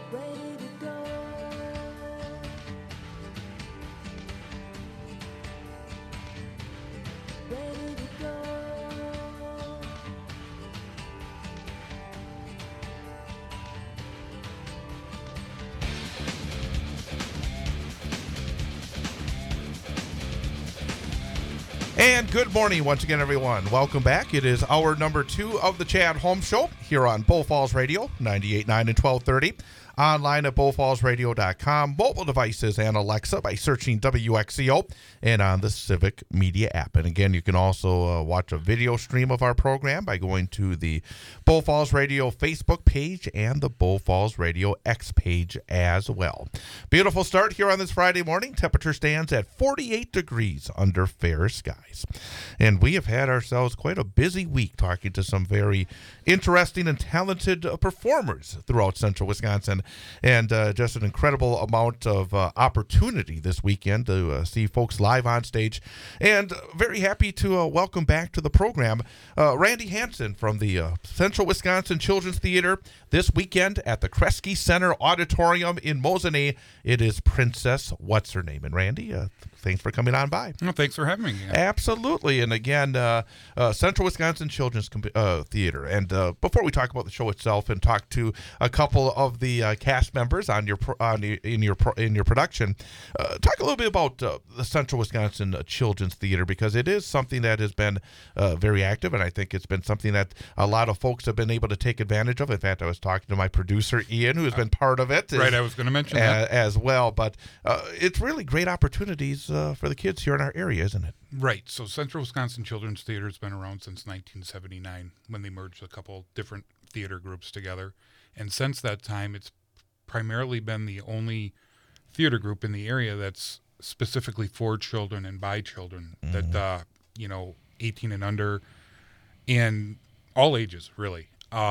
ready to go. Ready to go. And good morning once again, everyone. Welcome back. It is hour number 2 of the Chad Holmes Show here on Bull Falls Radio, 98.9 and 1230. Online at bullfallsradio.com, mobile devices, and Alexa by searching WXCO, and on the Civic Media app. And again, you can also watch a video stream of our program by going to the Bull Falls Radio Facebook page and the Bull Falls Radio X page as well. Beautiful start here on this Friday morning. Temperature stands at 48 degrees under fair skies. And we have had ourselves quite a busy week talking to some very interesting and talented performers throughout central Wisconsin. And just an incredible amount of opportunity this weekend to see folks live on stage. And very happy to welcome back to the program Randy Hansen from the Central Wisconsin Children's Theater this weekend at the Kresge Center Auditorium in Mosinee. It is Princess What's Her Name. And Randy, thanks for coming on by. Well, thanks for having me. Absolutely. And again, Central Wisconsin Children's Theater. And before we talk about the show itself and talk to a couple of the cast members in your production, talk a little bit about the Central Wisconsin Children's Theater, because it is something that has been very active, and I think it's been something that a lot of folks have been able to take advantage of. In fact, I was talking to my producer, Ian, who has been part of it. Right, I was going to mention that. As well. But it's really great opportunities for the kids here in our area, isn't it? Right. So Central Wisconsin Children's Theater has been around since 1979 when they merged a couple different theater groups together. And since that time, it's primarily been the only theater group in the area that's specifically for children and by children, that, 18 and under, and all ages, really.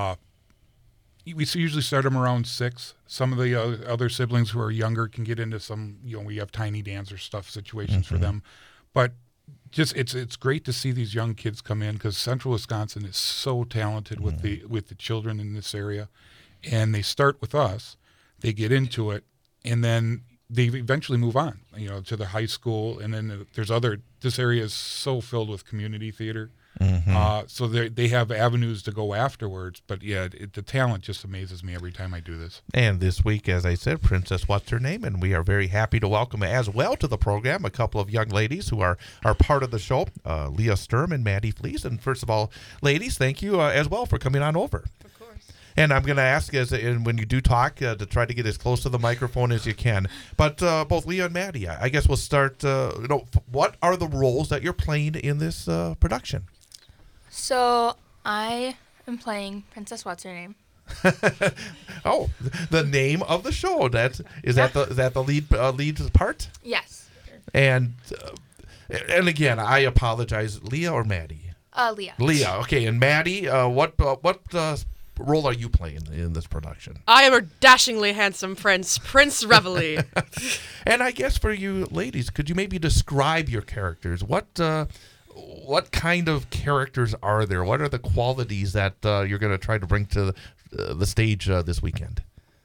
We usually start them around 6. Some of the other siblings who are younger can get into some, we have tiny dancer stuff situations for them. But just it's great to see these young kids come in, because Central Wisconsin is so talented with the children in this area. And they start with us, they get into it, and then they eventually move on, to the high school. And then this area is so filled with community theater. So they have avenues to go afterwards. But yeah, the talent just amazes me every time I do this. And this week, as I said, Princess What's Her Name? And we are very happy to welcome as well to the program a couple of young ladies who are part of the show, Leah Sturm and Maddie Fleece. And first of all, ladies, thank you as well for coming on over. Of course. And I'm going to ask, when you do talk, to try to get as close to the microphone as you can. But both Leah and Maddie, I guess we'll start, what are the roles that you're playing in this production? So I am playing Princess What's Her Name. Oh, the name of the show. Is that the lead part? Yes. And again, I apologize. Leah or Maddie? Leah. Leah. Okay. And Maddie, what role are you playing in this production? I am a dashingly handsome Prince Reveille. And I guess for you ladies, could you maybe describe your characters? What kind of characters are there? What are the qualities that you're going to try to bring to the stage this weekend?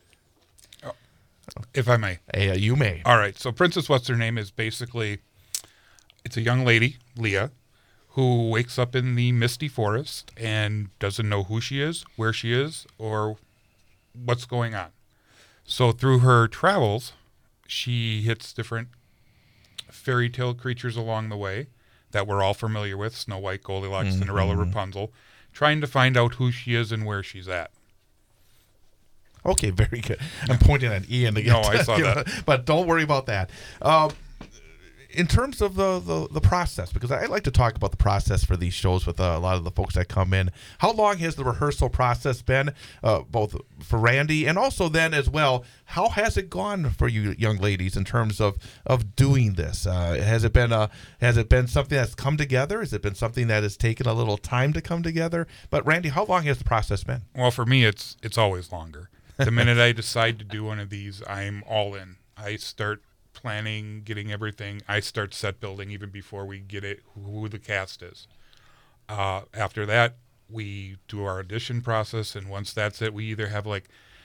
If I may. You may. All right. So Princess What's Her Name is basically, it's a young lady, Leah, who wakes up in the misty forest and doesn't know who she is, where she is, or what's going on. So through her travels, she hits different fairy tale creatures along the way that we're all familiar with: Snow White, Goldilocks, Cinderella, Rapunzel, trying to find out who she is and where she's at. Okay, very good. I'm pointing at Ian again. No, I saw that. But don't worry about that. In terms of the process, because I like to talk about the process for these shows with a lot of the folks that come in. How long has the rehearsal process been, both for Randy and also then as well, how has it gone for you young ladies in terms of doing this? Has it been something that's come together? Has it been something that has taken a little time to come together? But Randy, how long has the process been? Well, for me, it's always longer. The minute I decide to do one of these, I'm all in. I start planning, getting everything. I start set building even before we get it, who the cast is. After that, we do our audition process, and once that's it, we either have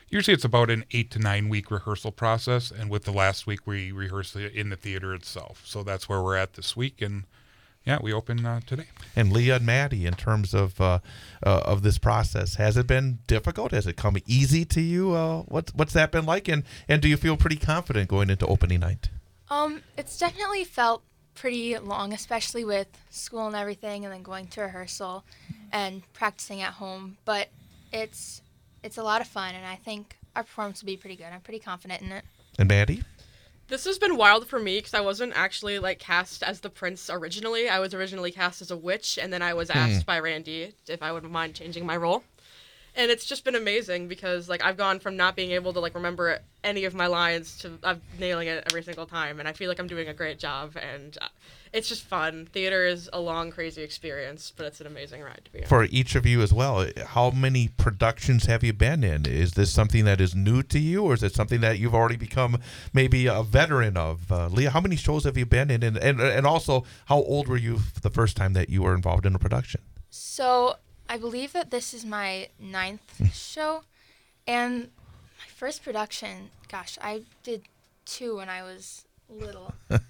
Usually it's about an 8 to 9 week rehearsal process, and with the last week we rehearse it in the theater itself. So that's where we're at this week, and yeah, we open today. And Leah and Maddie, in terms of this process, has it been difficult? Has it come easy to you? What's that been like? And do you feel pretty confident going into opening night? It's definitely felt pretty long, especially with school and everything, and then going to rehearsal and practicing at home. But it's a lot of fun, and I think our performance will be pretty good. I'm pretty confident in it. And Maddie? This has been wild for me because I wasn't actually cast as the prince originally. I was originally cast as a witch, and then I was asked by Randy if I would mind changing my role. And it's just been amazing because I've gone from not being able to remember any of my lines to I'm nailing it every single time, and I feel like I'm doing a great job, and it's just fun. Theater is a long, crazy experience, but it's an amazing ride to be on. For each of you as well, how many productions have you been in? Is this something that is new to you, or is it something that you've already become maybe a veteran of? Leah, how many shows have you been in, and also how old were you the first time that you were involved in a production? So I believe that this is my 9th show, and my first production, gosh, I did 2 when I was little,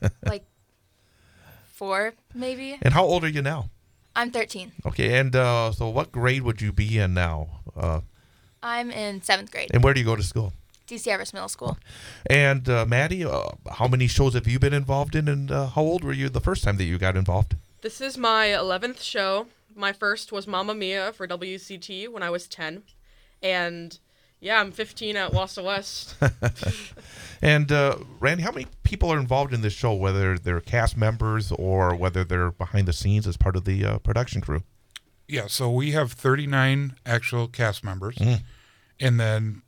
4 maybe. And how old are you now? I'm 13. Okay, and so what grade would you be in now? I'm in 7th grade, And where do you go to school? DC Everest Middle School. And Maddie, how many shows have you been involved in, and how old were you the first time that you got involved? This is my 11th show. My first was Mamma Mia for WCT when I was 10. And yeah, I'm 15 at Wassa West. And Randy, how many people are involved in this show, whether they're cast members or whether they're behind the scenes as part of the production crew? Yeah, so we have 39 actual cast members. And then,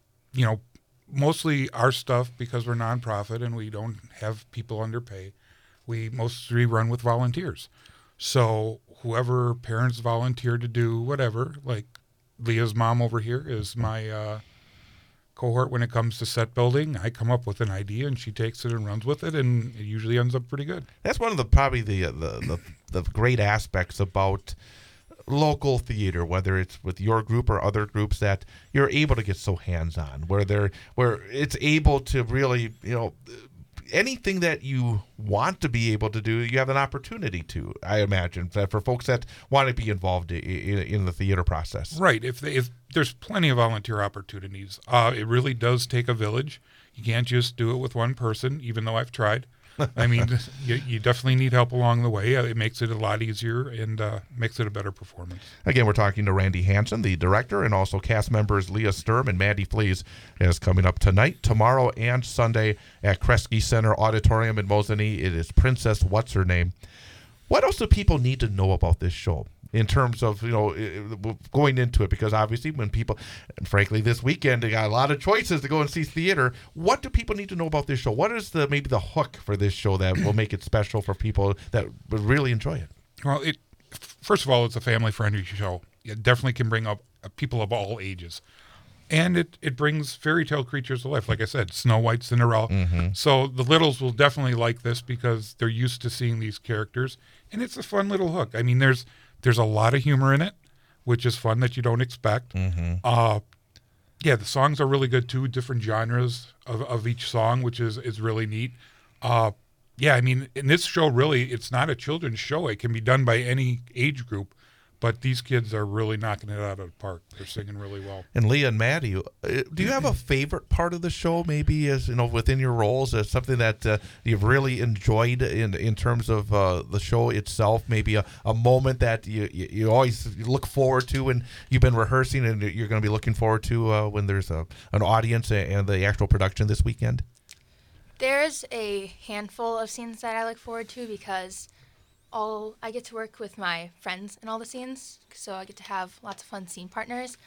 mostly our stuff, because we're nonprofit and we don't have people underpay, we mostly run with volunteers. So whoever parents volunteer to do whatever, like Leah's mom over here is my cohort when it comes to set building. I come up with an idea and she takes it and runs with it, and it usually ends up pretty good. That's one of the great aspects about local theater, whether it's with your group or other groups, that you're able to get so hands-on, where it's able to really, anything that you want to be able to do, you have an opportunity to, I imagine, for folks that want to be involved in the theater process. Right. If there's plenty of volunteer opportunities. It really does take a village. You can't just do it with one person, even though I've tried. I mean, you definitely need help along the way. It makes it a lot easier and makes it a better performance. Again, we're talking to Randy Hansen, the director, and also cast members Leah Sturm and Maddie Flees, is coming up tonight, tomorrow, and Sunday at Kresge Center Auditorium in Mosinee. It is Princess What's Her Name. What else do people need to know about this show in terms of, going into it? Because obviously when people, and frankly this weekend, they got a lot of choices to go and see theater. What do people need to know about this show? What is maybe the hook for this show that will make it special for people that would really enjoy it? Well, first of all, it's a family-friendly show. It definitely can bring up people of all ages. And it brings fairy tale creatures to life. Like I said, Snow White, Cinderella. So the littles will definitely like this because they're used to seeing these characters. And it's a fun little hook. I mean, there's a lot of humor in it, which is fun that you don't expect. The songs are really good too, different genres of each song, which is really neat. I mean, in this show, really, it's not a children's show. It can be done by any age group. But these kids are really knocking it out of the park. They're singing really well. And Leah and Maddie, do you have a favorite part of the show, maybe as within your roles, as something that you've really enjoyed in terms of the show itself? Maybe a moment that you always look forward to when you've been rehearsing, and you're going to be looking forward to when there's an audience and the actual production this weekend? There's a handful of scenes that I look forward to because I get to work with my friends in all the scenes, so I get to have lots of fun scene partners.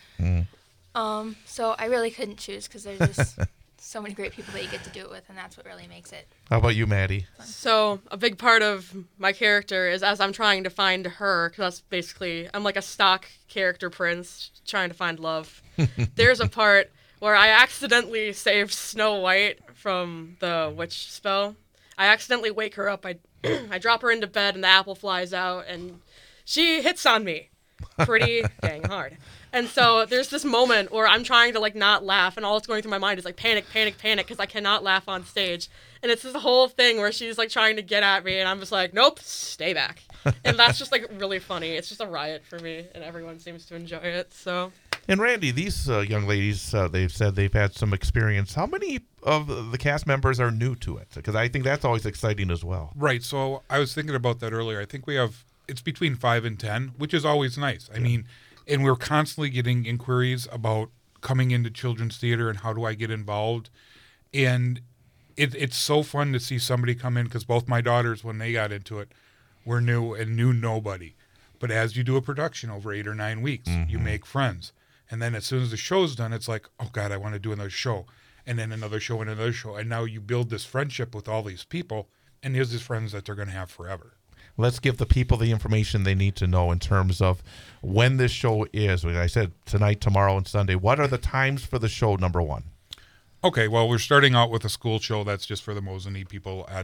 So I really couldn't choose because there's just so many great people that you get to do it with, and that's what really makes it. How about you, Maddie? So a big part of my character is as I'm trying to find her, because that's basically, I'm like a stock character prince trying to find love. There's a part where I accidentally saved Snow White from the witch spell. I accidentally wake her up. I drop her into bed and the apple flies out and she hits on me pretty dang hard. And so there's this moment where I'm trying to like not laugh, and all that's going through my mind is like panic, panic, panic, because I cannot laugh on stage. And it's this whole thing where she's like trying to get at me, and I'm just like, nope, stay back. And that's just like really funny. It's just a riot for me, and everyone seems to enjoy it. So. And Randy, these young ladies, they've said they've had some experience. How many of the cast members are new to it? Because I think that's always exciting as well. Right. So I was thinking about that earlier. I think it's between 5 and 10, which is always nice. I mean, and we're constantly getting inquiries about coming into children's theater and how do I get involved. And it's so fun to see somebody come in, because both my daughters, when they got into it, were new and knew nobody. But as you do a production over 8 or 9 weeks, you make friends. And then as soon as the show's done, it's like, oh, God, I want to do another show. And then another show and another show. And now you build this friendship with all these people, and here's these friends that they're going to have forever. Let's give the people the information they need to know in terms of when this show is. Like I said, tonight, tomorrow, and Sunday. What are the times for the show, number one? Okay, well, we're starting out with a school show that's just for the Mosinee people at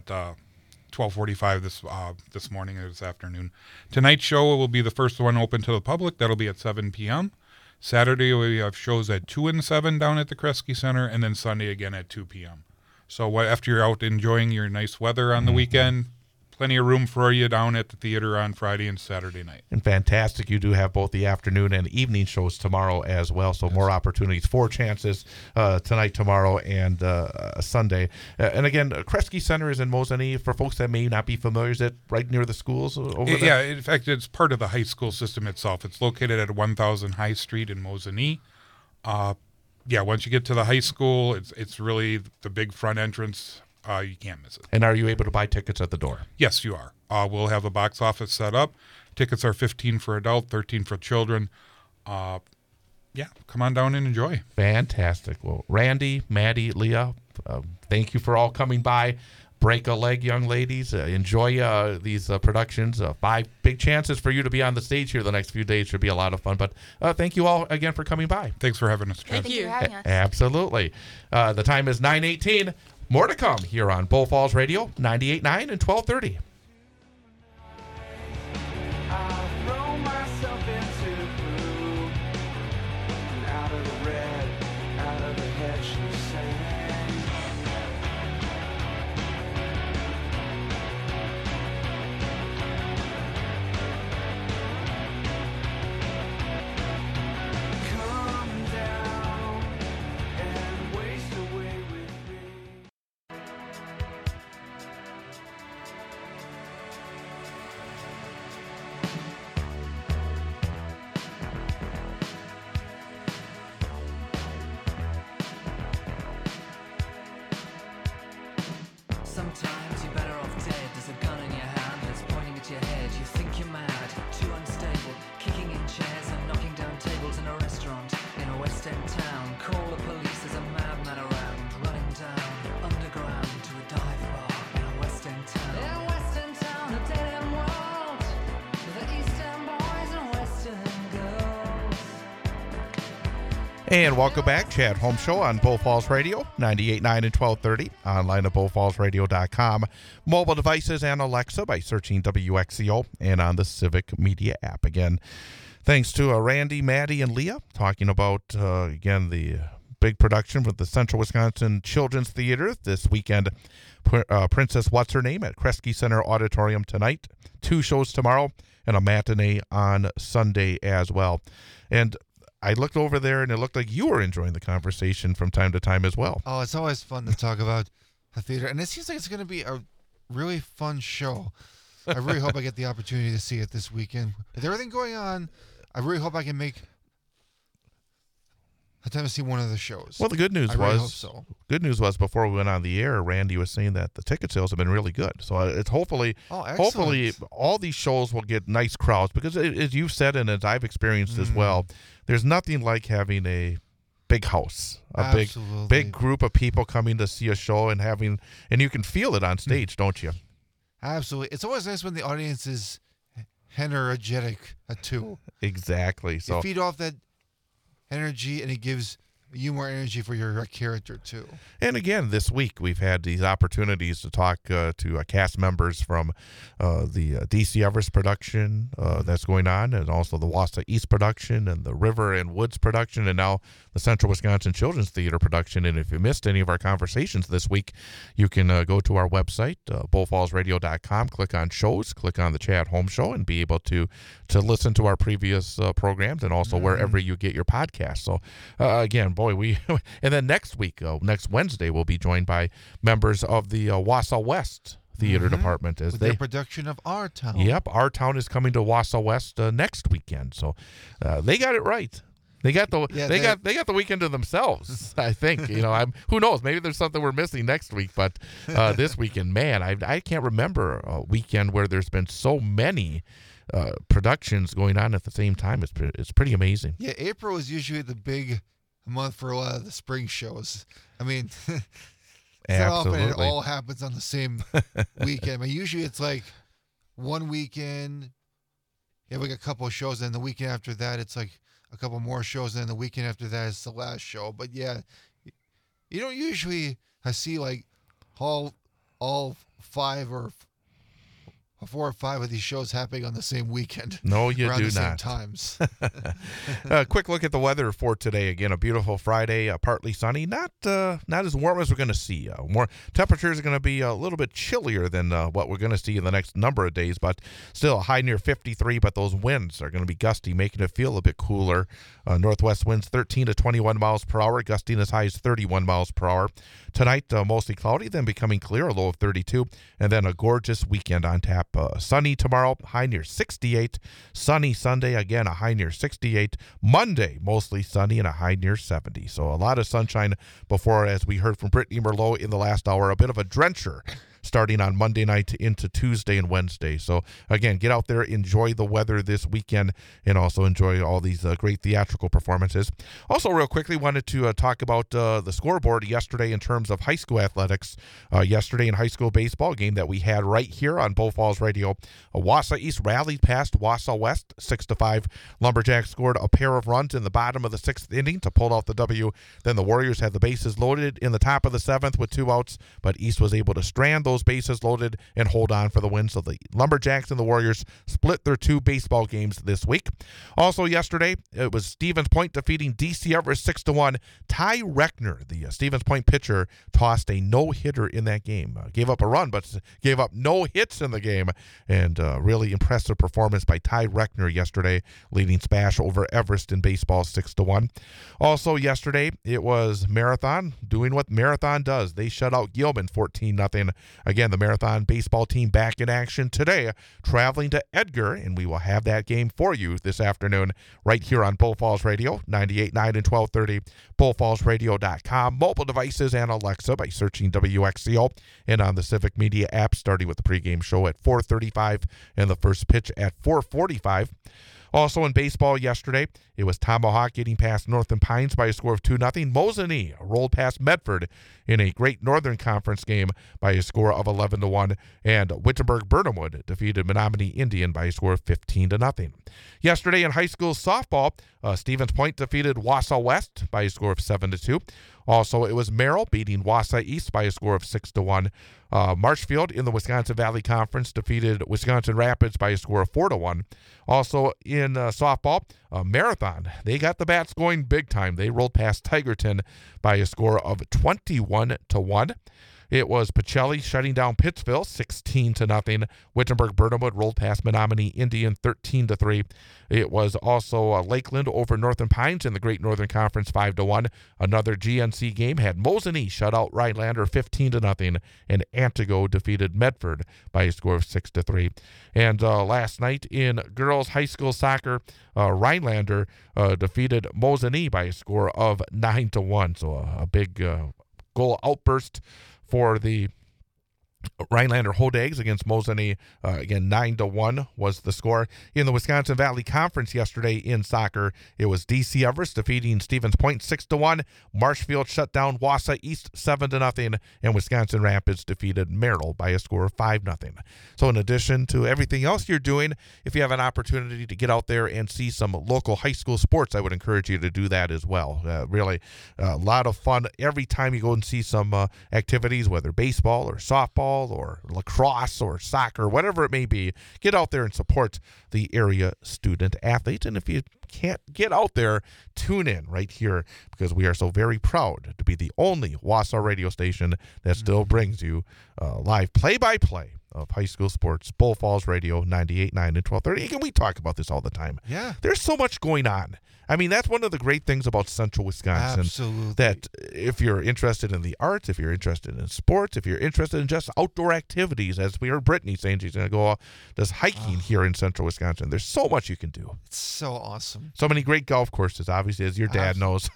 12:45 this morning or this afternoon. Tonight's show will be the first one open to the public. That'll be at 7 p.m. Saturday, we have shows at 2 and 7 down at the Kresge Center, and then Sunday again at 2 p.m. So after you're out enjoying your nice weather on the weekend, plenty of room for you down at the theater on Friday and Saturday night. And fantastic, you do have both the afternoon and evening shows tomorrow as well, so more opportunities, 4 chances tonight, tomorrow, and Sunday. And again, Kresge Center is in Mosinee. For folks that may not be familiar, is it right near the schools over there? Yeah, in fact, it's part of the high school system itself. It's located at 1000 High Street in Mosinee. Once you get to the high school, it's really the big front entrance. You can't miss it. And are you able to buy tickets at the door? Yes, you are. We'll have a box office set up. Tickets are $15 for adult, $13 for children. Come on down and enjoy. Fantastic. Well, Randy, Maddie, Leah, thank you for all coming by. Break a leg, young ladies. Enjoy these productions. 5 big chances for you to be on the stage here the next few days. Should be a lot of fun. But thank you all again for coming by. Thanks for having us, Chad. Thank you. for having us. Absolutely. The time is 9:18. More to come here on Bull Falls Radio, 98.9 and 1230. I throw myself into blue, and out of the red, out of the head she sang. Come down and waste away with me. Sometimes you're better off dead. There's a gun in your hand that's pointing at your head. You think you're mad, too unstable, kicking in chairs and knocking down tables in a restaurant in a West End town. Call the police, there's a madman around, running down underground to a dive bar in a West End town. In West End town, a dead end world, with the East End boys and West End girls. And welcome back. Chad Holmes Show on Bull Falls Radio, 98.9 and 1230. Online at bullfallsradio.com. Mobile devices and Alexa by searching WXCO, and on the Civic Media app. Again, thanks to Randy, Maddie, and Leah talking about, again, the big production with the Central Wisconsin Children's Theater this weekend. Princess What's Her Name at Kresge Center Auditorium tonight. 2 shows tomorrow and a matinee on Sunday as well. And I looked over there, and it looked like you were enjoying the conversation from time to time as well. Oh, it's always fun to talk about the theater, and it seems like it's going to be a really fun show. I really hope I get the opportunity to see it this weekend. With everything going on, I really hope I can make a time to see one of the shows. Well, the good news I really was, hope so. good news was before we went on the air, Randy was saying that the ticket sales have been really good. So it's hopefully all these shows will get nice crowds, because as you've said and as I've experienced as well, there's nothing like having a big house, Absolutely. big group of people coming to see a show and you can feel it on stage, don't you? Absolutely. It's always nice when the audience is energetic too. Exactly. You So feed off that energy, and it gives more energy for your character too. And again, this week we've had these opportunities to talk to cast members from the DC Everest production that's going on, and also the Wausau East production, and the River and Woods production, and now the Central Wisconsin Children's Theater production. And if you missed any of our conversations this week, you can go to our website, bullfallsradio.com, click on shows, click on the Chad Home Show, and be able to listen to our previous programs, and also wherever you get your podcasts. So again, boy, and then next week, next Wednesday, we'll be joined by members of the Wausau West Theater Department as With they their production of Our Town. Yep, Our Town is coming to Wausau West next weekend. So they got it right. They got the weekend to themselves. I think who knows? Maybe there's something we're missing next week. But this weekend, man, I can't remember a weekend where there's been so many productions going on at the same time. It's pretty amazing. Yeah, April is usually the big month for a lot of the spring shows. I mean, it's not often it all happens on the same weekend. I mean, usually it's like one weekend, you have like a couple of shows, and the weekend after that, it's like a couple more shows, and then the weekend after that is the last show. But yeah, you don't usually see like all 5 or 4 or 5 of these shows happening on the same weekend. No, you around do the not. Same times. Quick look at the weather for today. Again, a beautiful Friday, partly sunny. Not as warm as we're going to see. More temperatures are going to be a little bit chillier than what we're going to see in the next number of days, but still a high near 53. But those winds are going to be gusty, making it feel a bit cooler. Northwest winds 13 to 21 miles per hour, gusting as high as 31 miles per hour. Tonight, mostly cloudy, then becoming clear, a low of 32, and then a gorgeous weekend on tap. Sunny tomorrow, high near 68. Sunny Sunday, again, a high near 68. Monday, mostly sunny and a high near 70. So a lot of sunshine before, as we heard from Brittany Merlot in the last hour, a bit of a drencher starting on Monday night into Tuesday and Wednesday. So, again, get out there, enjoy the weather this weekend, and also enjoy all these great theatrical performances. Also, real quickly, wanted to talk about the scoreboard yesterday in terms of high school athletics. Yesterday in high school baseball game that we had right here on Bull Falls Radio, Wausau East rallied past Wausau West 6-5. Lumberjacks scored a pair of runs in the bottom of the 6th inning to pull out the W. Then the Warriors had the bases loaded in the top of the 7th with 2 outs, but East was able to strand those bases loaded and hold on for the win. So the Lumberjacks and the Warriors split their 2 baseball games this week. Also yesterday, it was Stevens Point defeating DC Everest 6-1. Ty Reckner, the Stevens Point pitcher, tossed a no-hitter in that game. Gave up a run, but gave up no hits in the game. And really impressive performance by Ty Reckner yesterday, leading Spash over Everest in baseball 6-1. Also yesterday, it was Marathon doing what Marathon does. They shut out Gilman 14-0. Again, the Marathon baseball team back in action today, traveling to Edgar, and we will have that game for you this afternoon right here on Bull Falls Radio, 98.9 and 1230, bullfallsradio.com, mobile devices, and Alexa by searching WXCO, and on the Civic Media app, starting with the pregame show at 4:35 and the first pitch at 4:45. Also in baseball yesterday, it was Tomahawk getting past Northern Pines by a score of 2-0. Mosinee rolled past Medford in a great Northern Conference game by a score of 11-1. And Wittenberg-Burnhamwood defeated Menominee Indian by a score of 15-0. Yesterday in high school softball, Stevens Point defeated Wausau West by a score of 7-2. Also, it was Merrill beating Wausau East by a score of 6-1. Marshfield in the Wisconsin Valley Conference defeated Wisconsin Rapids by a score of 4-1. Also in softball, Marathon, they got the bats going big time. They rolled past Tigerton by a score of 21-1. It was Pacelli shutting down Pittsville 16-0. Wittenberg-Burnhamwood rolled past Menominee Indian 13-3. It was also Lakeland over Northern Pines in the Great Northern Conference 5-1. Another GNC game had Mosinee shut out Rhinelander 15-0, and Antigo defeated Medford by a score of 6-3. And last night in girls high school soccer, Rhinelander defeated Mosinee by a score of 9-1. So a big goal outburst for the Rhinelander Hodags against Mosinee, again 9-1 was the score. In the Wisconsin Valley Conference yesterday in soccer, it was DC Everest defeating Stevens Point 6-1. Marshfield shut down Wausau East 7-0, and Wisconsin Rapids defeated Merrill by a score of 5-0. So in addition to everything else you're doing, if you have an opportunity to get out there and see some local high school sports, I would encourage you to do that as well. Really a lot of fun every time you go and see some activities, whether baseball or softball or lacrosse or soccer, whatever it may be. Get out there and support the area student athletes. And if you can't get out there, tune in right here, because we are so very proud to be the only Wausau radio station that still brings you live play-by-play of high school sports. Bull Falls Radio 98.9 and 1230. And we talk about this all the time. Yeah. There's so much going on. I mean, that's one of the great things about Central Wisconsin. Absolutely. That if you're interested in the arts, if you're interested in sports, if you're interested in just outdoor activities, as we heard Brittany saying she's going to go does hiking here in Central Wisconsin, there's so much you can do. It's so awesome. So many great golf courses, obviously, as your dad knows.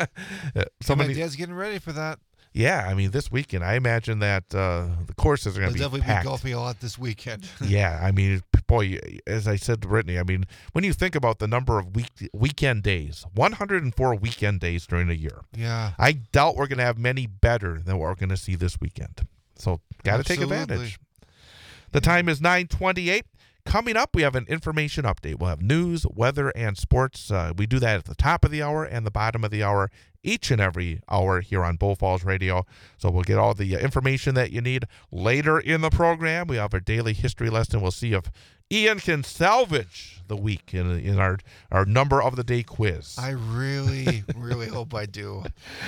My dad's getting ready for that. Yeah, I mean, this weekend, I imagine that the courses are going to be definitely packed. be golfing a lot this weekend. Yeah, I mean, boy, as I said to Brittany, I mean, when you think about the number of weekend days, 104 weekend days during a year. Yeah. I doubt we're going to have many better than what we're going to see this weekend. So, got to take advantage. The time is 9:28. Coming up, we have an information update. We'll have news, weather, and sports. We do that at the top of the hour and the bottom of the hour, each and every hour here on Bull Falls Radio. So we'll get all the information that you need later in the program. We have our daily history lesson. We'll see if Ian can salvage the week in our number of the day quiz. I really, really hope I do.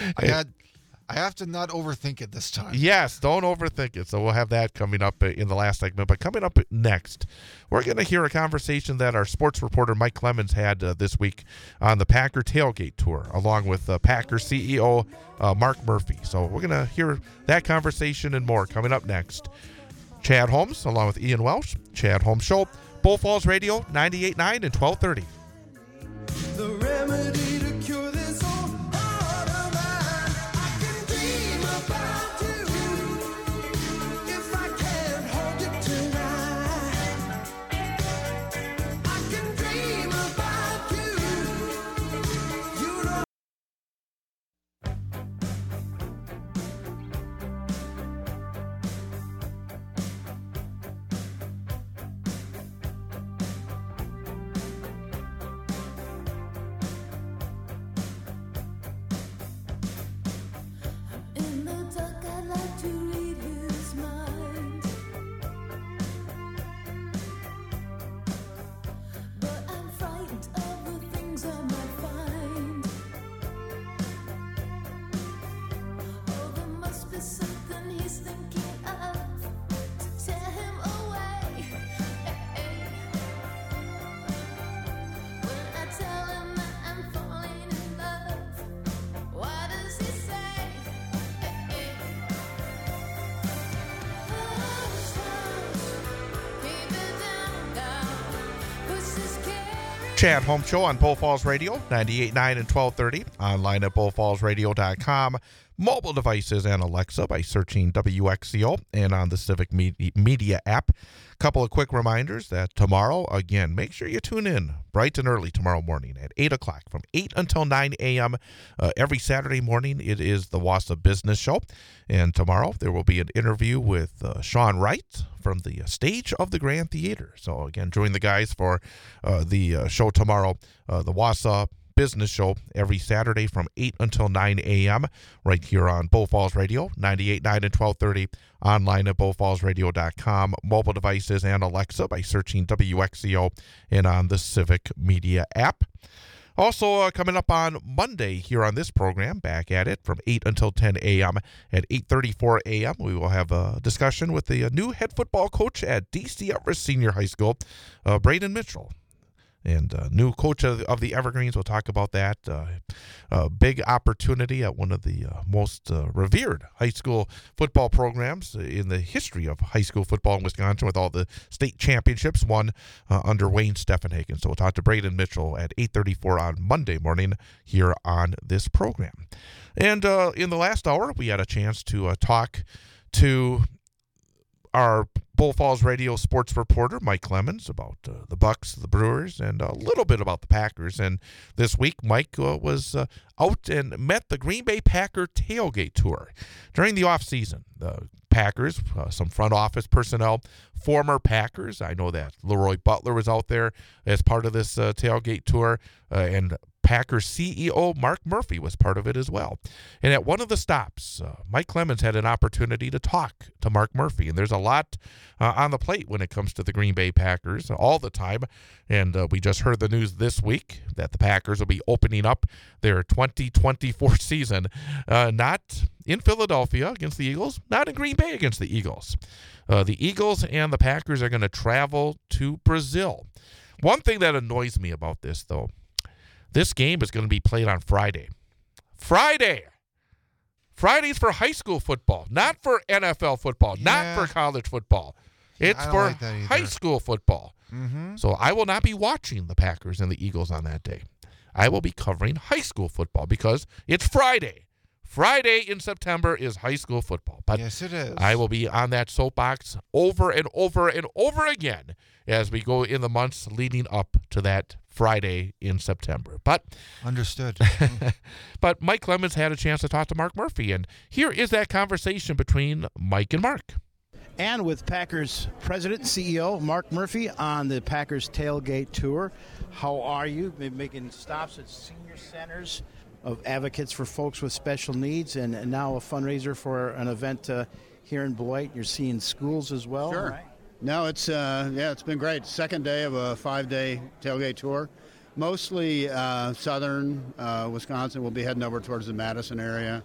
I have to not overthink it this time. Yes, don't overthink it. So we'll have that coming up in the last segment. But coming up next, we're going to hear a conversation that our sports reporter Mike Clemens had this week on the Packer Tailgate Tour, along with Packer CEO Mark Murphy. So we're going to hear that conversation and more coming up next. Chad Holmes, along with Ian Welsh, Chad Holmes Show, Bull Falls Radio, 98.9 and 1230. The remedy to cure this old heart of mine. I can dream about you if I can't hold you tonight. I can dream about you. You know. In the dark, I'd like to read his mind, but I'm frightened of the things I might find. Oh, there must be something he's thinking of to tear him away. When I tell him that I'm falling in love, what does he say? Chad Holmes Show on Bull Falls Radio, 98.9 and 1230, online at bullfallsradio.com, mobile devices and Alexa by searching WXCO, and on the Civic Media app. Couple of quick reminders that tomorrow, again, make sure you tune in bright and early tomorrow morning at 8 o'clock, from 8 until 9 a.m. Every Saturday morning, it is the Wausau Business Show. And tomorrow, there will be an interview with Sean Wright from the stage of the Grand Theater. So, again, join the guys for the show tomorrow, the Wausau Business Show, every Saturday from 8 until 9 a.m. right here on Bull Falls Radio, 98.9 and 1230, online at bullfallsradio.com, mobile devices and Alexa by searching WXCO, and on the Civic Media app. Also, coming up on Monday here on this program, back at it from 8 until 10 a.m. At 8:34 a.m., we will have a discussion with the new head football coach at DC Everest Senior High School, Braden Mitchell. And new coach of the Evergreens. We'll talk about that. Big opportunity at one of the most revered high school football programs in the history of high school football in Wisconsin, with all the state championships won under Wayne Steffenhagen. So we'll talk to Braden Mitchell at 8:34 on Monday morning here on this program. And in the last hour, we had a chance to talk to our Bull Falls Radio sports reporter, Mike Clemens, about the Bucks, the Brewers, and a little bit about the Packers. And this week, Mike was out and met the Green Bay Packer tailgate tour. During the offseason, the Packers, some front office personnel, former Packers. I know that Leroy Butler was out there as part of this tailgate tour, and Packers CEO Mark Murphy was part of it as well. And at one of the stops, Mike Clemens had an opportunity to talk to Mark Murphy. And there's a lot on the plate when it comes to the Green Bay Packers all the time. And we just heard the news this week that the Packers will be opening up their 2024 season, not in Philadelphia against the Eagles, not in Green Bay against the Eagles. The Eagles and the Packers are going to travel to Brazil. One thing that annoys me about this, though, this game is going to be played on Friday. Friday's for high school football, not for NFL football, not for college football. It's for high school football. Mm-hmm. So I will not be watching the Packers and the Eagles on that day. I will be covering high school football because it's Friday. Friday in September is high school football. But yes, it is. I will be on that soapbox over and over and over again as we go in the months leading up to that Friday in September. But understood. But Mike Clemens had a chance to talk to Mark Murphy, and here is that conversation between Mike and Mark. And with Packers President and CEO Mark Murphy on the Packers Tailgate Tour. How are you? Been making stops at senior centers of advocates for folks with special needs, and now a fundraiser for an event here in Beloit. You're seeing schools as well, Sure. right? No, it's it's been great. Second day of a 5-day tailgate tour. Mostly southern Wisconsin. We'll be heading over towards the Madison area.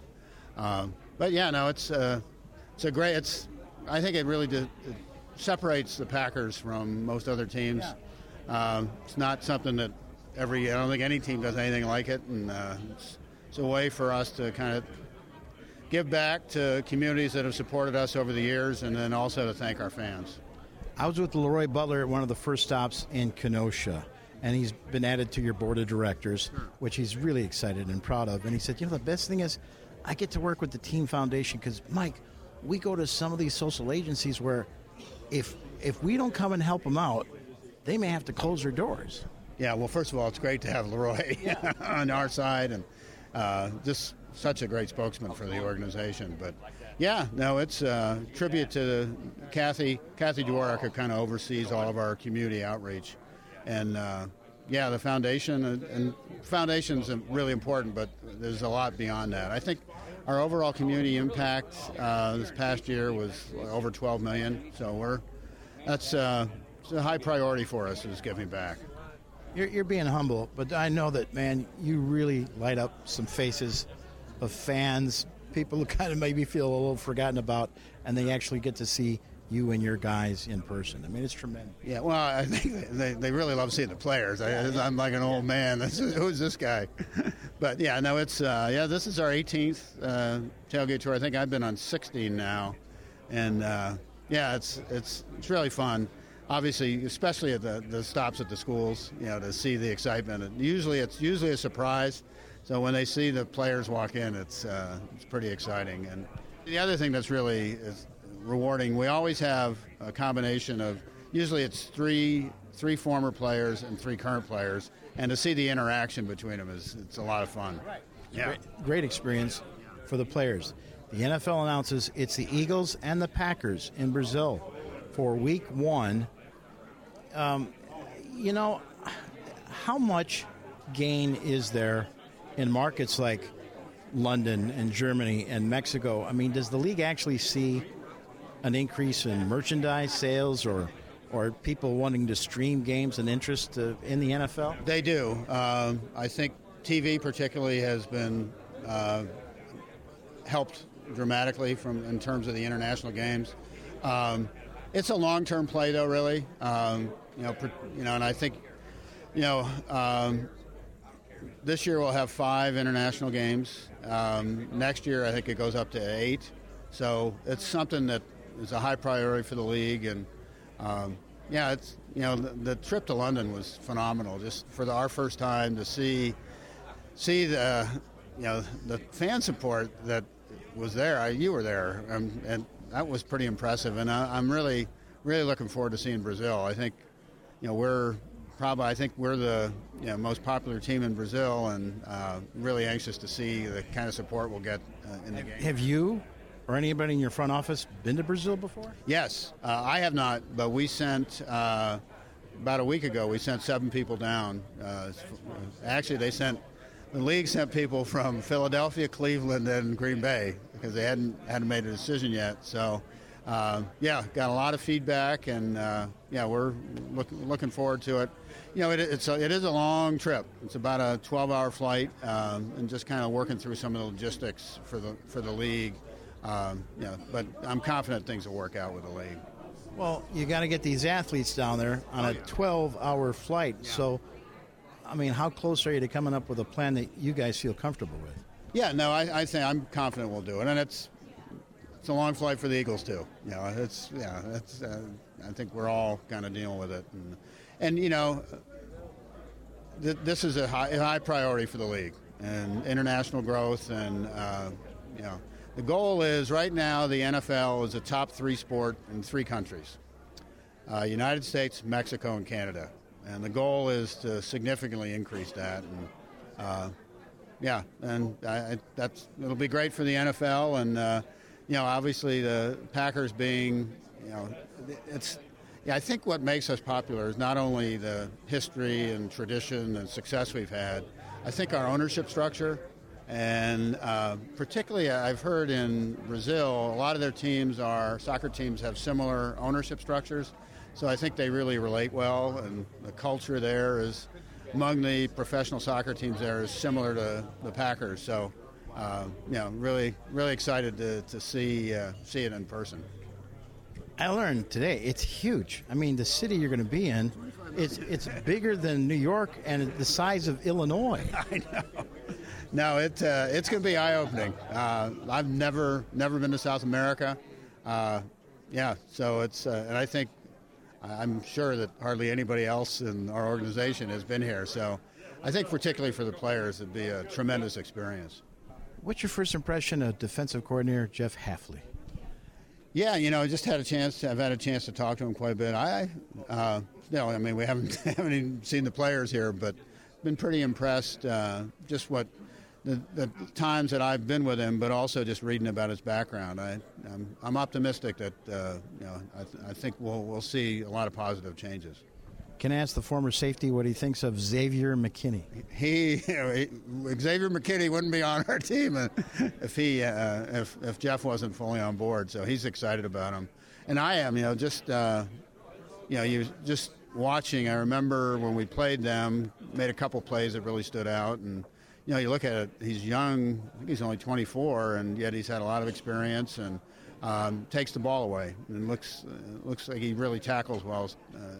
But yeah, no, it's a great. I think it really it separates the Packers from most other teams. Yeah. It's not something that I don't think any team does anything like it, and it's a way for us to kind of give back to communities that have supported us over the years, and then also to thank our fans. I was with Leroy Butler at one of the first stops in Kenosha, and he's been added to your board of directors, which he's really excited and proud of. And he said, the best thing is I get to work with the Team Foundation because, Mike, we go to some of these social agencies where if we don't come and help them out, they may have to close their doors. Yeah, well, first of all, it's great to have Leroy on our side, and just such a great spokesman for the organization. But yeah, no, it's a tribute to Kathy Dworak, who kind of oversees all of our community outreach. And the foundation, and foundation's really important, but there's a lot beyond that. I think our overall community impact this past year was over $12 million. So that's a high priority for us, is giving back. You're being humble, but I know that, man, you really light up some faces of fans, people who kind of maybe feel a little forgotten about, and they actually get to see you and your guys in person. I mean, it's tremendous. Yeah, well, I think they really love seeing the players. I'm like an old man. Who's this guy? But yeah, no, it's this is our 18th tailgate tour. I think I've been on 16 now, and it's really fun. Obviously, especially at the stops at the schools, to see the excitement. And usually it's a surprise. So when they see the players walk in, it's pretty exciting. And the other thing that's really is rewarding, we always have a combination of, usually it's three former players and 3 current players, and to see the interaction between them it's a lot of fun. Right. Yeah. Great experience for the players. The NFL announces it's the Eagles and the Packers in Brazil for Week 1. How much gain is there in markets like London and Germany and Mexico? I mean, does the league actually see an increase in merchandise sales or people wanting to stream games and interest in the NFL? They do. I think TV particularly has been helped dramatically in terms of the international games. It's a long-term play, though, really. And I think, this year we'll have 5 international games. Next year, I think it goes up to 8. So it's something that is a high priority for the league. And it's the trip to London was phenomenal. Just for our first time to see the fan support that was there. You were there, and that was pretty impressive, and I'm really looking forward to seeing Brazil. I think we're the most popular team in Brazil, and really anxious to see the kind of support we'll get in the game. Have you or anybody in your front office been to Brazil before? Yes, I have not, but we sent about a week ago. We sent 7 people down. Actually, the league sent people from Philadelphia, Cleveland, and Green Bay because they hadn't made a decision yet. So, got a lot of feedback, and we're looking forward to it. It is a long trip. It's about a 12-hour flight, and just kind of working through some of the logistics for the league. But I'm confident things will work out with the league. Well, you got to get these athletes down there on a 12-hour flight. Yeah. So, I mean, how close are you to coming up with a plan that you guys feel comfortable with? Yeah, no, I think I'm confident we'll do it, and it's a long flight for the Eagles too. I think we're all kind of dealing with it, and this is a high priority for the league and international growth, and the goal is right now the NFL is a top 3 sport in 3 countries: United States, Mexico, and Canada. And the goal is to significantly increase that. And it'll be great for the NFL. And obviously the Packers being, I think what makes us popular is not only the history and tradition and success we've had. I think our ownership structure. And particularly, I've heard in Brazil, a lot of their soccer teams have similar ownership structures. So I think they really relate well, and the culture there is, among the professional soccer teams there, is similar to the Packers. So, really excited to see it in person. I learned today it's huge. I mean, the city you're going to be in, it's bigger than New York and the size of Illinois. I know. No, it's going to be eye-opening. I've never been to South America. So it's and I think I'm sure that hardly anybody else in our organization has been here. So I think particularly for the players, it'd be a tremendous experience. What's your first impression of defensive coordinator Jeff Hafley? Yeah, I've had a chance to talk to him quite a bit. We haven't even seen the players here, but been pretty impressed. Just what the times that I've been with him, but also just reading about his background. I'm optimistic that I think we'll see a lot of positive changes. Can I ask the former safety what he thinks of Xavier McKinney? Xavier McKinney wouldn't be on our team if Jeff wasn't fully on board. So he's excited about him, and I am. You just watching. I remember when we played them, made a couple plays that really stood out, and you look at it. He's young. I think he's only 24, and yet he's had a lot of experience and takes the ball away, and looks like he really tackles well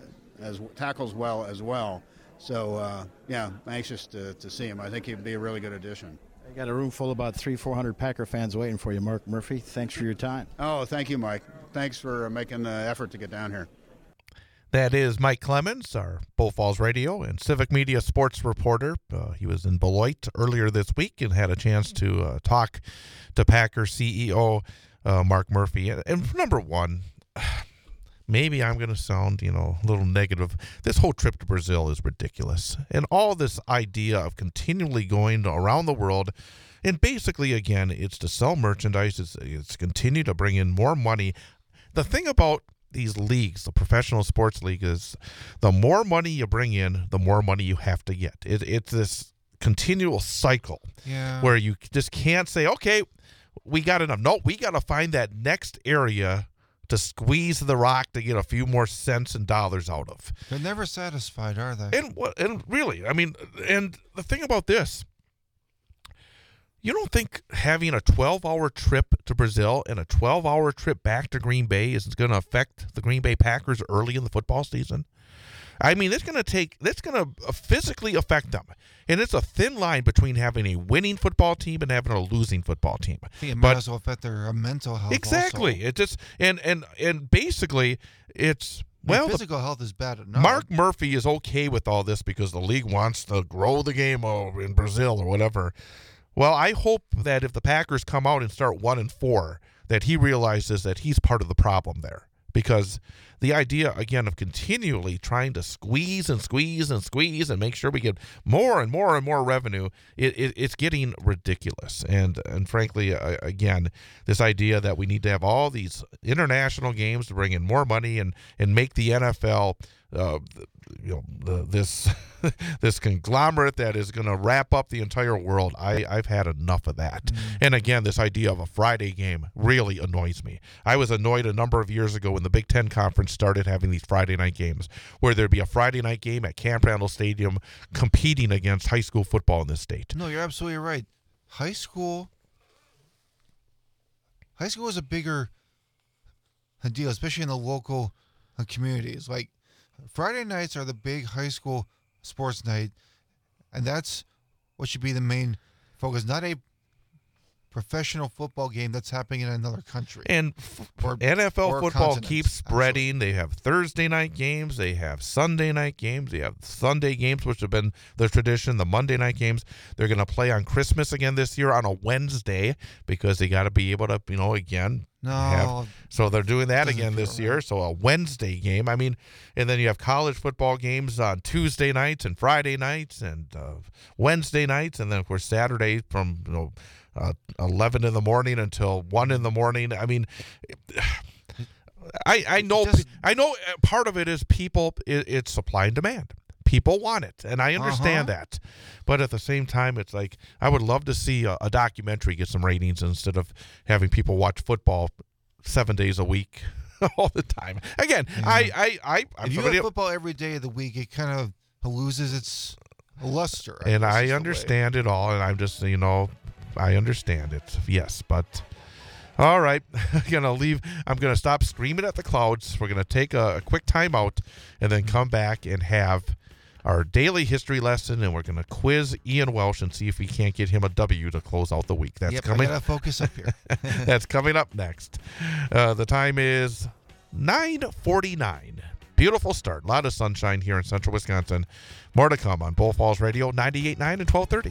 as well. So I'm anxious to see him. I think he'd be a really good addition. I got a room full of about 300-400 Packer fans waiting for you, Mark Murphy. Thanks for your time. Oh, thank you, Mike. Thanks for making the effort to get down here. That is Mike Clemens, our Bull Falls Radio and Civic Media sports reporter. He was in Beloit earlier this week and had a chance to talk to Packer CEO Mark Murphy. And number one, maybe I'm going to sound, a little negative. This whole trip to Brazil is ridiculous. And all this idea of continually going around the world, and basically, again, it's to sell merchandise. It's continue to bring in more money. The thing about these leagues, the professional sports league, is the more money you bring in, the more money you have to get. It's this continual cycle where you just can't say, okay, we got enough. No, we got to find that next area to squeeze the rock to get a few more cents and dollars out of. They're never satisfied, are they? And really, and the thing about this, you don't think having a 12-hour trip to Brazil and a 12-hour trip back to Green Bay is going to affect the Green Bay Packers early in the football season? It's going to physically affect them. And it's a thin line between having a winning football team and having a losing football team. It might as well affect their mental health. Exactly. Also. It just and basically it's physical health is bad enough. Mark Murphy is okay with all this because the league wants to grow the game in Brazil or whatever. Well, I hope that if the Packers come out and start 1-4, that he realizes that he's part of the problem there. Because the idea, again, of continually trying to squeeze and make sure we get more and more and more revenue, it's getting ridiculous. And frankly, again, this idea that we need to have all these international games to bring in more money and make the NFL this conglomerate that is going to wrap up the entire world. I've had enough of that. And again, this idea of a Friday game really annoys me. I was annoyed a number of years ago when the Big Ten Conference started having these Friday night games, where there'd be a Friday night game at Camp Randall Stadium competing against high school football in this state. No, you're absolutely right. High school is a bigger deal, especially in the local communities. Like, Friday nights are the big high school sports night, and that's what should be the main focus, not a professional football game that's happening in another country. And NFL football keeps spreading. Absolutely. They have Thursday night games. They have Sunday night games. They have Sunday games, which have been the tradition, the Monday night games. They're going to play on Christmas again this year on a Wednesday because they got to be able to, again, so they're doing that again this year. So a Wednesday game. I mean, and then you have college football games on Tuesday nights and Friday nights and Wednesday nights, and then of course Saturday from 11 in the morning until 1 in the morning. I mean, I know part of it is people. It's supply and demand. People want it, and I understand that. But at the same time, it's like I would love to see a documentary get some ratings instead of having people watch football 7 days a week all the time. Again, I'm if you have football every day of the week, it kind of loses its luster. And I understand it all, and I'm just, I understand it. Yes, but all right, I'm going to stop screaming at the clouds. We're going to take a quick timeout and then come back and have our daily history lesson, and we're going to quiz Ian Welsh and see if we can't get him a W to close out the week. That's coming. I got to focus up here. That's coming up next. The time is 9:49. Beautiful start. A lot of sunshine here in central Wisconsin. More to come on Bull Falls Radio, 98.9 and 1230.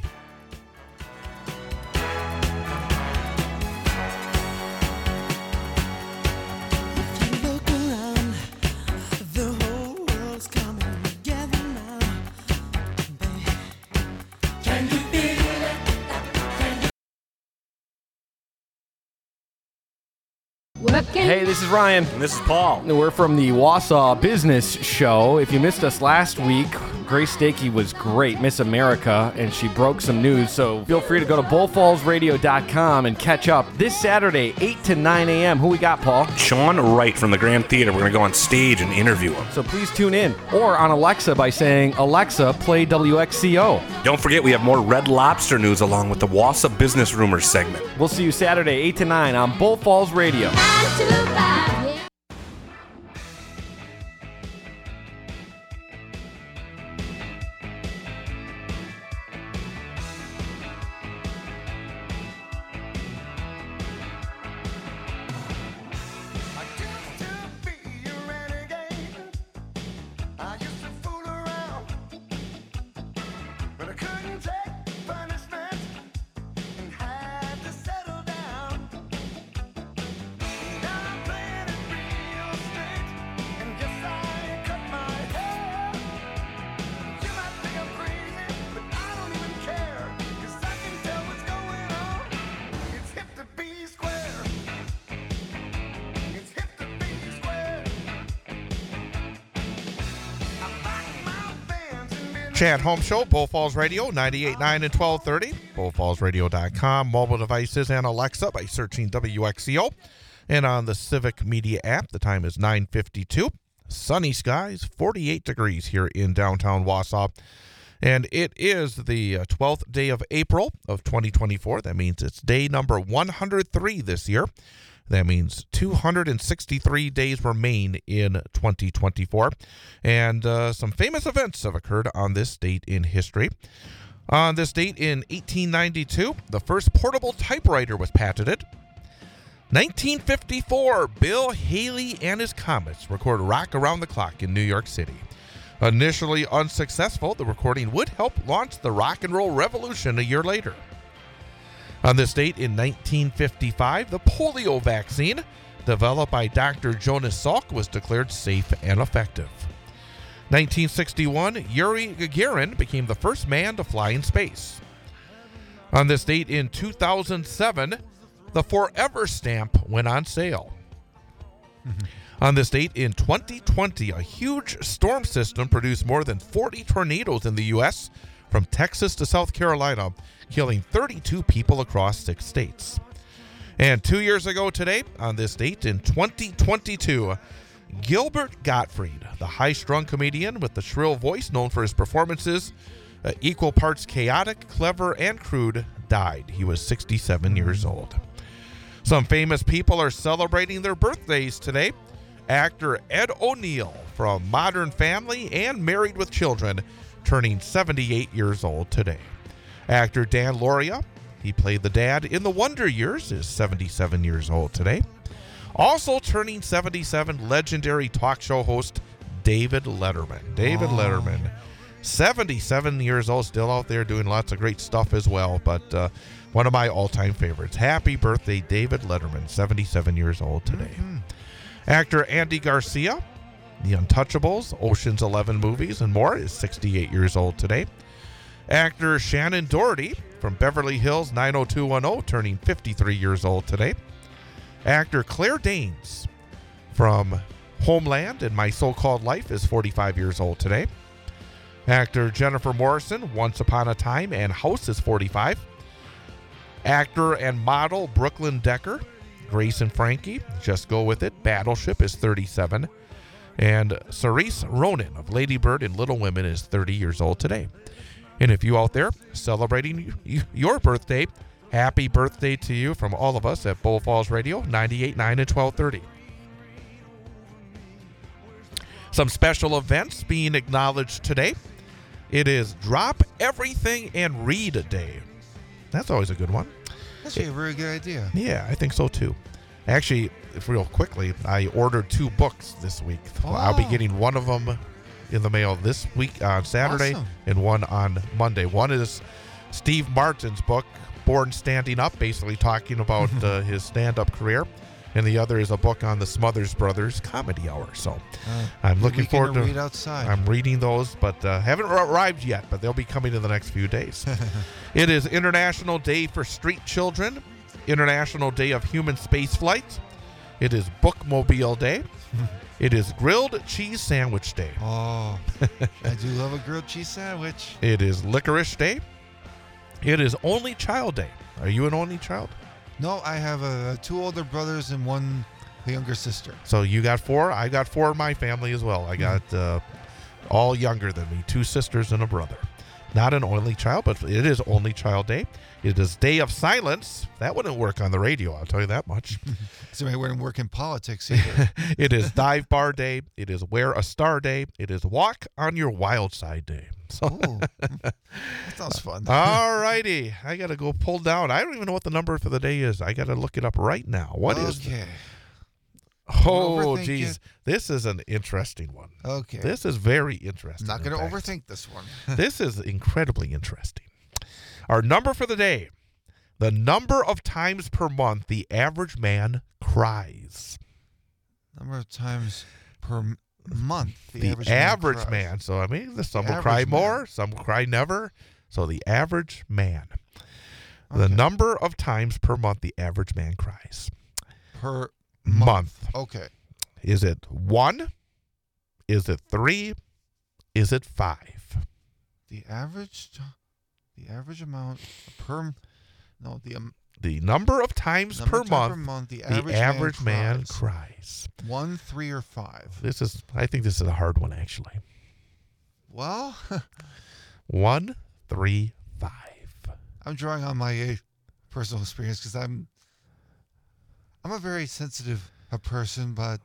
Hey, this is Ryan. And this is Paul. We're from the Wausau Business Show. If you missed us last week, Grace Stakey was great, Miss America, and she broke some news. So feel free to go to bullfallsradio.com and catch up this Saturday, 8 to 9 a.m. Who we got, Paul? Sean Wright from the Grand Theater. We're going to go on stage and interview him. So please tune in. Or on Alexa by saying, Alexa, play WXCO. Don't forget, we have more Red Lobster news along with the Wausau Business Rumors segment. We'll see you Saturday, 8 to 9 on Bull Falls Radio. Chad Home Show, Bull Falls Radio, 98.9 and 1230. BullFallsRadio.com, mobile devices, and Alexa by searching WXCO. And on the Civic Media app, the time is 9:52. Sunny skies, 48 degrees here in downtown Wausau. And it is the 12th day of April of 2024. That means it's day number 103 this year. That means 263 days remain in 2024. And some famous events have occurred on this date in history. On this date in 1892, the first portable typewriter was patented. 1954, Bill Haley and his Comets record Rock Around the Clock in New York City. Initially unsuccessful, the recording would help launch the rock and roll revolution a year later. On this date in 1955, the polio vaccine, developed by Dr. Jonas Salk, was declared safe and effective. 1961, Yuri Gagarin became the first man to fly in space. On this date in 2007, the Forever stamp went on sale. On this date in 2020, a huge storm system produced more than 40 tornadoes in the U.S., from Texas to South Carolina, killing 32 people across 6 states. And 2 years ago today, on this date in 2022, Gilbert Gottfried, the high-strung comedian with the shrill voice known for his performances, equal parts chaotic, clever, and crude, died. He was 67 years old. Some famous people are celebrating their birthdays today. Actor Ed O'Neill from Modern Family and Married with Children, turning 78 years old today. Actor Dan Lauria, he played the dad in The Wonder Years, is 77 years old today. Also turning 77, legendary talk show host David Letterman. David Letterman, 77 years old, still out there doing lots of great stuff as well, but one of my all-time favorites. Happy birthday, David Letterman, 77 years old today. Actor Andy Garcia, The Untouchables, Ocean's 11 movies, and more, is 68 years old today. Actor Shannon Doherty from Beverly Hills 90210, turning 53 years old today. Actor Claire Danes from Homeland and My So-Called Life is 45 years old today. Actor Jennifer Morrison, Once Upon a Time and House, is 45. Actor and model Brooklyn Decker, Grace and Frankie, Just Go With It, Battleship, is 37. And Cerise Ronan of Lady Bird and Little Women is 30 years old today. And if you out there celebrating your birthday, happy birthday to you from all of us at Bull Falls Radio, 98.9 and 1230. Some special events being acknowledged today. It is Drop Everything and Read Day. That's always a good one. That's a very good idea. Yeah, I think so too. Actually, real quickly, I ordered 2 books this week. Oh. I'll be getting one of them in the mail this week on Saturday, Awesome. and one on Monday. One is Steve Martin's book, Born Standing Up, basically talking about his stand-up career. And the other is a book on the Smothers Brothers Comedy Hour. So I'm looking forward to read outside. I'm reading those, but haven't arrived yet, but they'll be coming in the next few days. It is International Day for Street Children, International Day of Human Space Flight. It is Bookmobile Day. It is Grilled Cheese Sandwich Day. Oh, I do love a grilled cheese sandwich. It is Licorice Day. It is Only Child Day. Are you an only child? No, I have 2 older brothers and 1 younger sister. So you got 4. I got 4 in my family as well. I got all younger than me, 2 sisters and a brother. Not an only child, but it is Only Child Day. It is Day of Silence. That wouldn't work on the radio, I'll tell you that much. Somebody wouldn't work in politics either. It is Dive Bar Day. It is Wear a Star Day. It is Walk on Your Wild Side Day. So, that sounds fun. All righty. I got to go pull down. I don't even know what the number for the day is. I got to look it up right now. What is Okay. Oh, geez. This is an interesting one. Okay. This is very interesting. I'm not going to in fact. overthink this one. This is incredibly interesting. Our number for the day, the number of times per month the average man cries. Number of times per month. The average cries. man. So, I mean, some The will cry average more, man. some will cry never. So, the average man. The Okay. number of times per month the average man cries. Per Month. Okay. Is it 1? Is it 3? Is it 5? The average amount per The number of times per month the average man cries. cries. 1, 3, or 5. I think this is a hard one, actually. Well, 1, 3, 5. I'm drawing on my personal experience because I'm a very sensitive person, but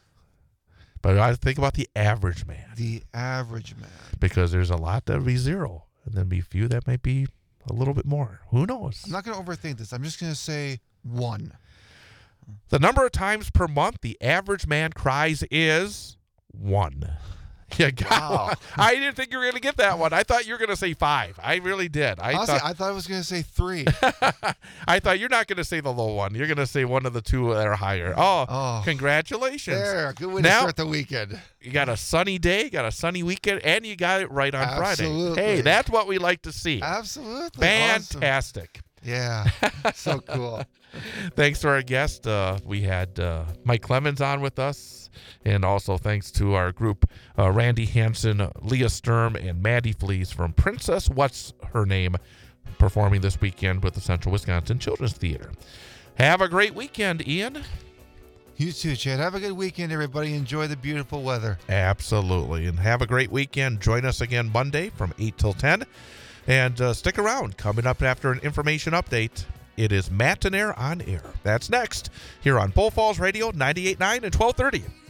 I think about the average man. the average man. Because there's a lot that would be 0, and then be a few that might be a little bit more. Who knows? I'm not going to overthink this. I'm just going to say 1. The number of times per month the average man cries is 1. You got one. I didn't think you were going to get that one. I thought you were going to say 5. I really did. Honestly, I thought I was going to say 3. I thought you're not going to say the low one. You're going to say one of the two that are higher. Oh. Congratulations. There, good way to start the weekend. You got a sunny day, got a sunny weekend, and you got it right on Absolutely. Friday. Hey, that's what we like to see. Absolutely. Fantastic. Awesome. Yeah, so cool. Thanks to our guest. We had Mike Clemens on with us. And also thanks to our group, Randy Hansen, Leah Sturm, and Maddie Flees from Princess What's Her Name, performing this weekend with the Central Wisconsin Children's Theater. Have a great weekend, Ian. You too, Chad. Have a good weekend, everybody. Enjoy the beautiful weather. Absolutely. And have a great weekend. Join us again Monday from 8 till 10. And stick around. Coming up after an information update, it is Mattinaire on Air. That's next here on Bull Falls Radio 98.9 and 1230.